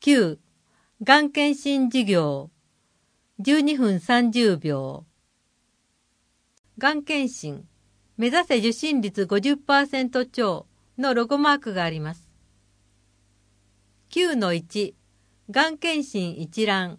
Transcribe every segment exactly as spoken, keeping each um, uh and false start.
きゅう、がん検診事業。じゅうにふんさんじゅうびょう。がん検診、目指せ受診率 ごじゅっパーセント 超のロゴマークがあります。きゅうのいち、がん検診一覧。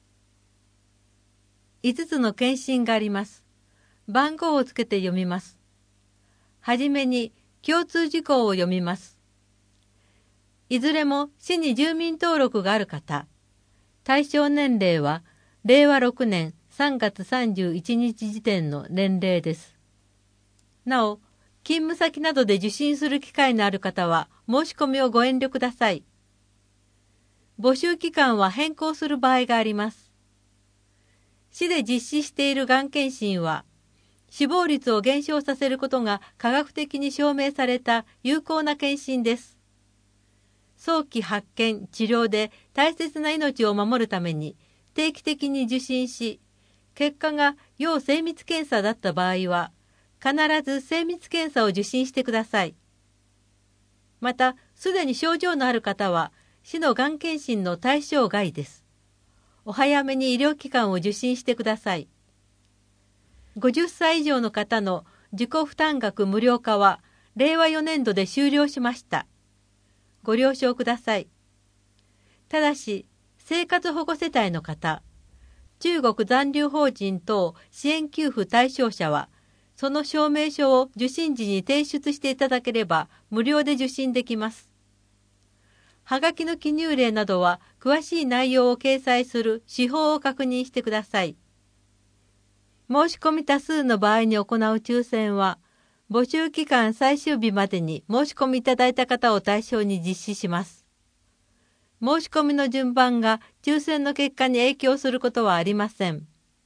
いつつの検診があります。番号をつけて読みます。はじめに共通事項を読みます。いずれも市に住民登録がある方。対象年齢はれいわろくねんさんがつさんじゅういちにち時点の年齢です。なお、勤務先などで受診する機会のある方は申し込みをご遠慮ください。募集期間は変更する場合があります。市で実施しているがん検診は、死亡率を減少させることが科学的に証明された有効な検診です。早期発見・治療で大切な命を守るために定期的に受診し、結果が要精密検査だった場合は、必ず精密検査を受診してください。また、すでに症状のある方は、市のがん検診の対象外です。お早めに医療機関を受診してください。ごじゅっさい以上の方の自己負担額無料化は、れいわよねんどで終了しました。ご了承ください。ただし、生活保護世帯の方、中国残留邦人等支援給付対象者は、その証明書を受診時に提出していただければ無料で受診できます。はがきの記入例などは詳しい内容を掲載する手法を確認してください。申し込み多数の場合に行う抽選は、募集期間最終日までに申し込みいただいた方を対象に実施します。申し込みの順番が抽選の結果に影響することはありません。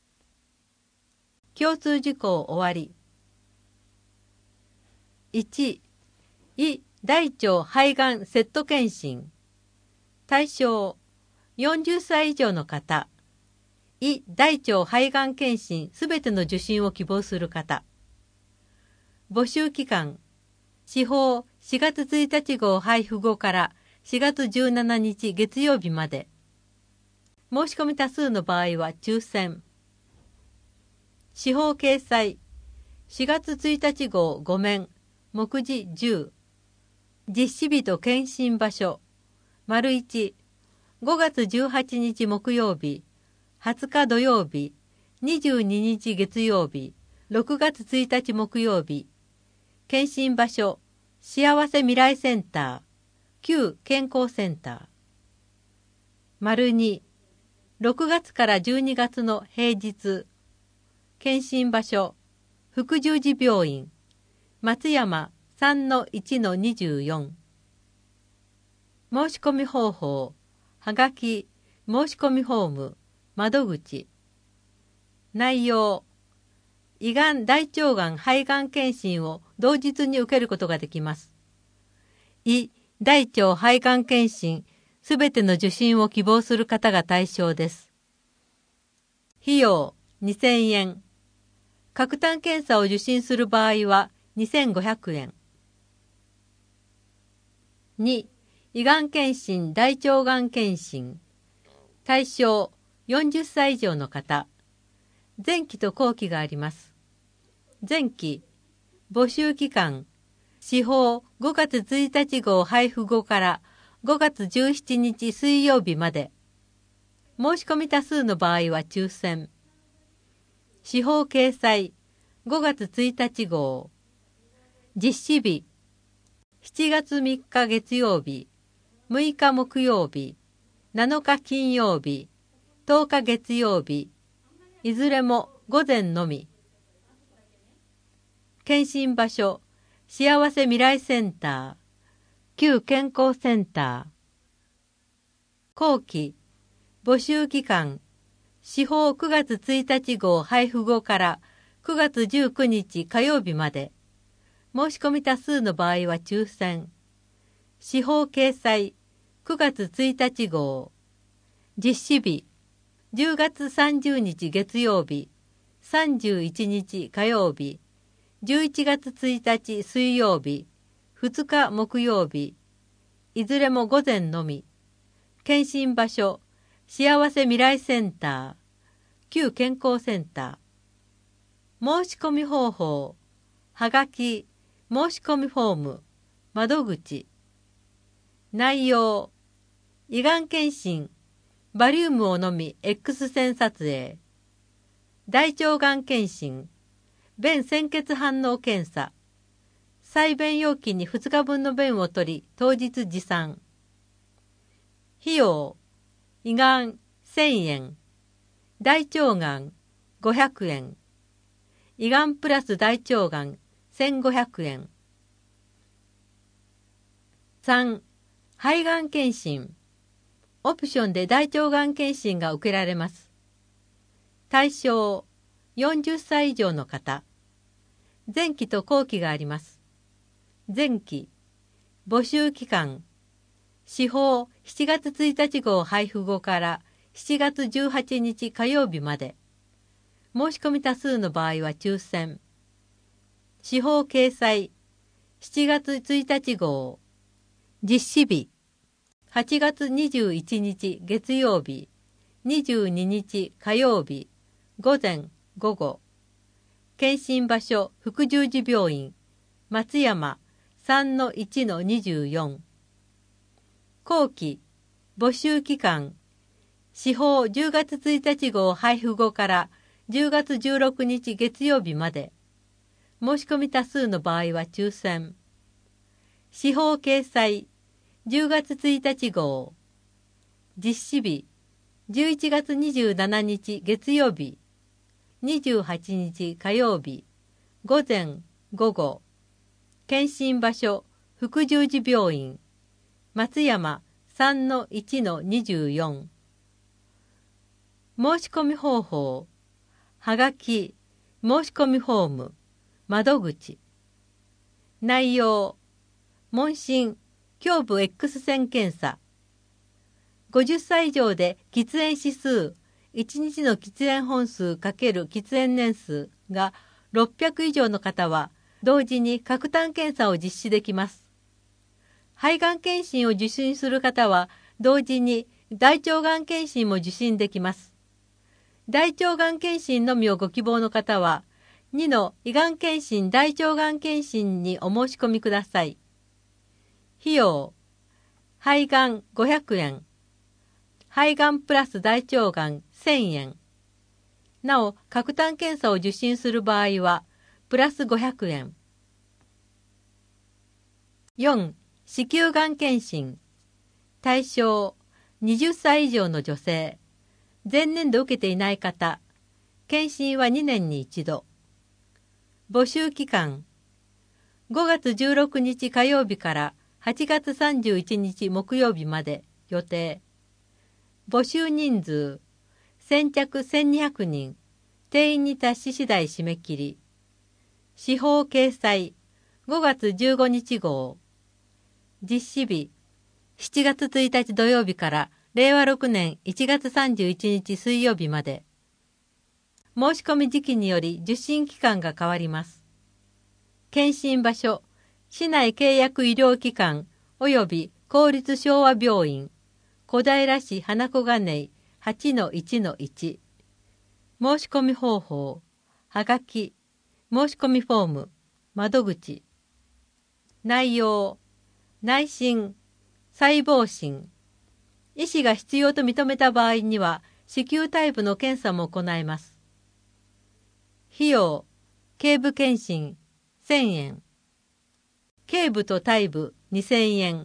共通事項終わり。いち、胃大腸肺がんセット検診。対象、よんじゅっさい以上の方。胃大腸肺がん検診すべての受診を希望する方。募集期間、司法しがつついたち号配布後からしがつじゅうしちにち月曜日まで。申し込み多数の場合は抽選。司法掲載、しがつついたち号ごめん、目次じゅう。実施日と検診場所、丸いち、ごがつじゅうはちにち木曜日、はつか土曜日、にじゅうににち月曜日、ろくがつついたち木曜日。検診場所、幸せ未来センター、旧健康センター。丸に、ろくがつからじゅうにがつの平日。検診場所、福十字病院、松山 さんのいちのにじゅうよん。申し込み方法、はがき、申し込みフォーム、窓口。内容、胃がん大腸がん肺がん検診を同日に受けることができます。胃大腸肺がん検診すべての受診を希望する方が対象です。費用にせんえん。核炭検査を受診する場合はにせんごひゃくえん。に、胃がん検診大腸がん検診。対象よんじゅっさい以上の方。前期と後期があります。前期、募集期間、司法ごがつついたち号配布後からごがつじゅうしちにち水曜日まで。申し込み多数の場合は抽選。司法掲載、ごがつついたち号。実施日、しちがつみっか月曜日、むいか木曜日、なのか金曜日、とおか月曜日、いずれも午前のみ。検診場所、幸せ未来センター、旧健康センター。後期、募集期間、司法くがつついたち号配布後からくがつじゅうくにち火曜日まで。申し込み多数の場合は抽選。司法掲載、くがつついたち号。実施日、じゅうがつさんじゅうにち月曜日、さんじゅういちにち火曜日、じゅういちがつついたち水曜日、ふつか木曜日、いずれも午前のみ。 検診場所、幸せ未来センター、旧健康センター。申し込み方法、はがき、申し込みフォーム、窓口。内容、胃がん検診、バリウムを飲み X 線撮影。大腸がん検診、便潜血反応検査。採便容器にふつかぶんの便を取り、当日持参。費用、胃がんせんえん、大腸がんごひゃくえん、胃がんプラス大腸がんせんごひゃくえん。さん. 肺がん検診。オプションで大腸がん検診が受けられます。対象、よんじゅっさい以上の方。前期と後期があります。前期、募集期間、司法しちがつついたち号配布後からしちがつじゅうはちにち火曜日まで。申し込み多数の場合は抽選。司法掲載、しちがつついたち号。実施日、はちがつにじゅういちにち月曜日、にじゅうににち火曜日、午前午後。検診場所副十字病院、松山 さんのいちのにじゅうよん。後期、募集期間、司法じゅうがつついたち号配布後からじゅうがつじゅうろくにち月曜日まで。申し込み多数の場合は抽選。司法掲載、じゅうがつついたち号。実施日、じゅういちがつにじゅうしちにち月曜日、にじゅうはちにち火曜日、午前午後。検診場所副十字病院、松山 さんのいちのにじゅうよん。申し込み方法、はがき、申し込みフォーム、窓口。内容、問診、胸部 X 線検査。ごじゅっさい以上で喫煙指数、いちにちの喫煙本数×喫煙年数がろっぴゃく以上の方は、同時に喀痰検査を実施できます。肺がん検診を受診する方は、同時に大腸がん検診も受診できます。大腸がん検診のみをご希望の方は、にの胃がん検診大腸がん検診にお申し込みください。費用、肺がんごひゃくえん、肺がんプラス大腸がんせんえん。なお、喀痰検査を受診する場合は、プラスごひゃくえん。よん. 子宮がん検診。対象、はたち以上の女性。前年度受けていない方。検診はにねんに一度。募集期間、ごがつじゅうろくにち火曜日からはちがつさんじゅういちにち木曜日まで予定。募集人数、先着せんにひゃくにん。定員に達し次第締め切り。司法掲載、ごがつじゅうごにち号。実施日、しちがつついたち土曜日かられいわろくねんいちがつさんじゅういちにち水曜日まで。申し込み時期により受診期間が変わります。検診場所、市内契約医療機関及び公立昭和病院、小平市花子金井 はちのいちのいち。申し込み方法、はがき、申し込みフォーム、窓口。内容、内診、細胞診。医師が必要と認めた場合には、子宮体部の検査も行えます。費用、頸部検診、せんえん。頸部と体部、にせんえん。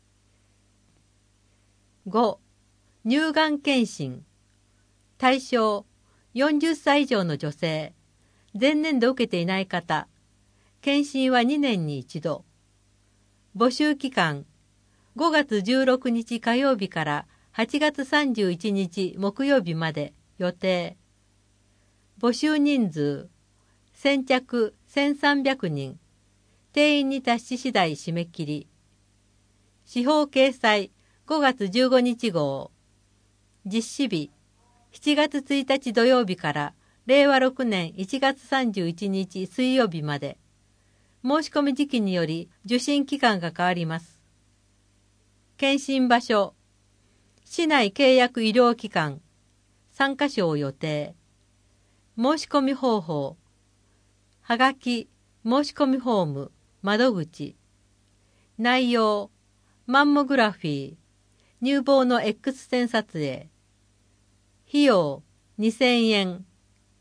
ご. 乳がん検診。対象、よんじゅっさい以上の女性。前年度受けていない方。検診はにねんに一度。募集期間、ごがつじゅうろくにち火曜日からはちがつさんじゅういちにち木曜日まで予定。募集人数、先着せんさんびゃくにん。定員に達し次第締め切り。司法掲載、ごがつじゅうごにち号。実施日、しちがつついたち土曜日かられいわろくねんいちがつさんじゅういちにち水曜日まで。申し込み時期により受診期間が変わります。検診場所、 市内契約医療機関さんかしょを予定。申し込み方法。はがき申し込みフォーム窓口。内容マンモグラフィー、乳房の X 線撮影。費用にせんえん。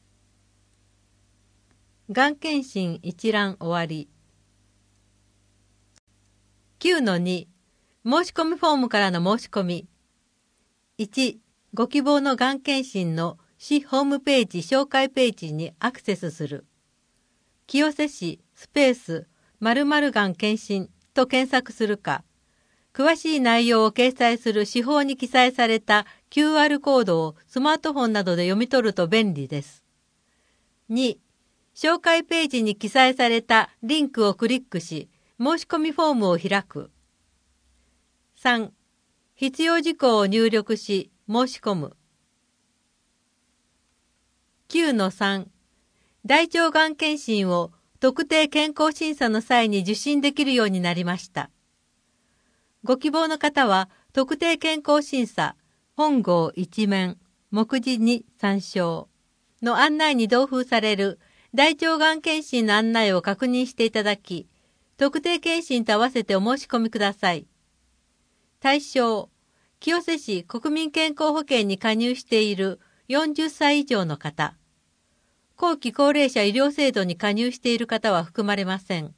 がん検診一覧終わり。きゅうのに 申し込みフォームからの申し込み。いち. ご希望のがん検診の市ホームページ紹介ページにアクセスする。清瀬市スペース〇〇がん検診と検索するか、詳しい内容を掲載する市報に記載された キューアール コードをスマートフォンなどで読み取ると便利です。に. 紹介ページに記載されたリンクをクリックし、申し込みフォームを開く。さん. 必要事項を入力し、申し込む。きゅうのさん. 大腸がん検診を特定健康審査の際に受診できるようになりました。ご希望の方は、特定健康審査、本号一面、目次に参照の案内に同封される大腸がん検診の案内を確認していただき、特定検診と合わせてお申し込みください。対象、清瀬市国民健康保険に加入しているよんじゅっさい以上の方、後期高齢者医療制度に加入している方は含まれません。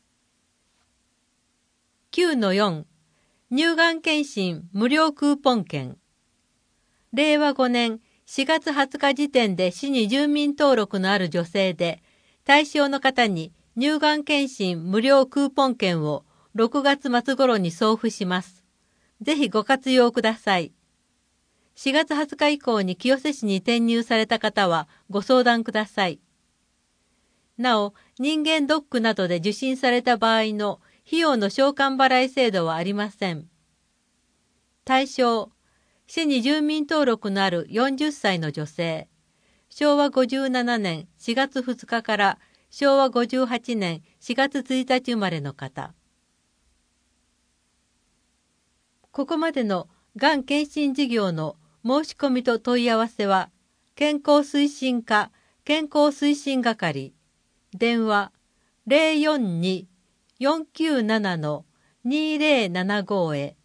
きゅうのよん. 乳がん検診無料クーポン券。れいわごねんしがつはつか時点で市に住民登録のある女性で、対象の方に乳がん検診無料クーポン券をろくがつまつ頃に送付します。ぜひご活用ください。しがつはつか以降に清瀬市に転入された方はご相談ください。なお、人間ドックなどで受診された場合の費用の償還払い制度はありません。対象、市に住民登録のあるよんじゅっさいの女性、しょうわごじゅうななねんしがつふつかからしょうわごじゅうはちねんしがつついたち生まれの方。ここまでのがん検診事業の申し込みと問い合わせは、健康推進課健康推進係、電話 ゼロよんに よんきゅうなな にゼロななご へ。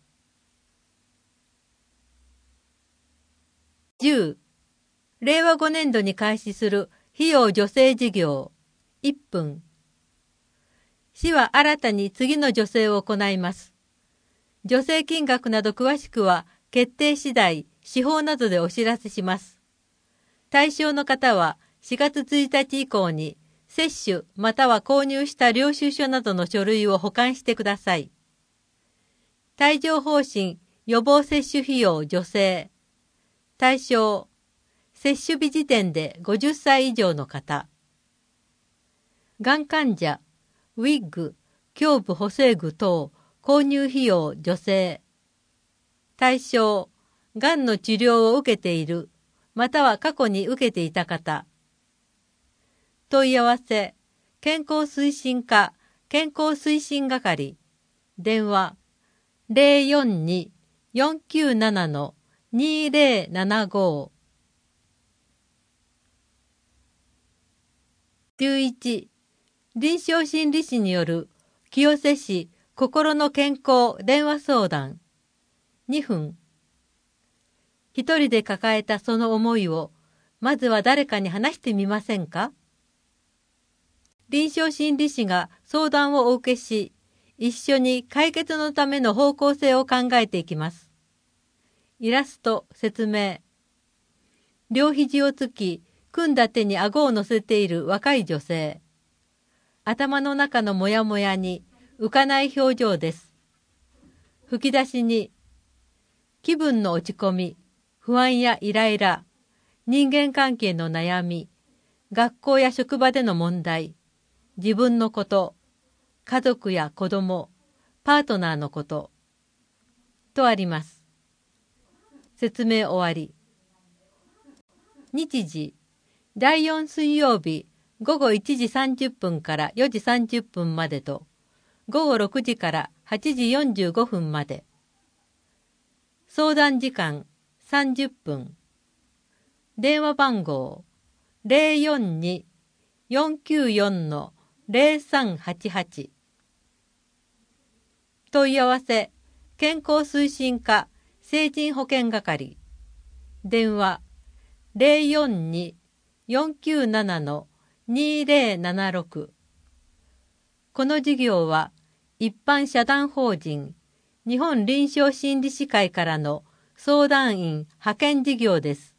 じゅう. れいわごねんどに開始する費用助成事業いっぷん。市は新たに次の助成を行います。助成金額など詳しくは決定次第、市報などでお知らせします。対象の方はしがつついたち以降に接種または購入した領収書などの書類を保管してください。帯状疱疹予防接種費用助成。対象、接種日時点でごじゅっさい以上の方。がん患者、ウィッグ、胸部補正具等購入費用助成。対象、がんの治療を受けている、または過去に受けていた方。問い合わせ、健康推進課健康推進係、電話 ゼロよんに よんきゅうなな にゼロななご。じゅういち. 臨床心理士による清瀬市心の健康電話相談にふん。一人で抱えたその思いをまずは誰かに話してみませんか？臨床心理士が相談をお受けし、一緒に解決のための方向性を考えていきます。イラスト説明。両肘をつき、組んだ手に顎を乗せている若い女性。頭の中のモヤモヤに浮かない表情です。吹き出しに、気分の落ち込み、不安やイライラ、人間関係の悩み、学校や職場での問題、自分のこと、家族や子供、パートナーのこと、とあります。説明終わり。日時、だいよん水曜日ごごいちじさんじゅっぷんからよじさんじゅっぷんまでと、ごごろくじからはちじよんじゅうごふんまで。 相談時間さんじゅっぷん。電話番号 ゼロよんに よんきゅうよん ゼロさんはちはち。問い合わせ健康推進課成人保健係。電話 ゼロよんに よんきゅうなな にゼロななろく。この事業は一般社団法人日本臨床心理士会からの相談員派遣事業です。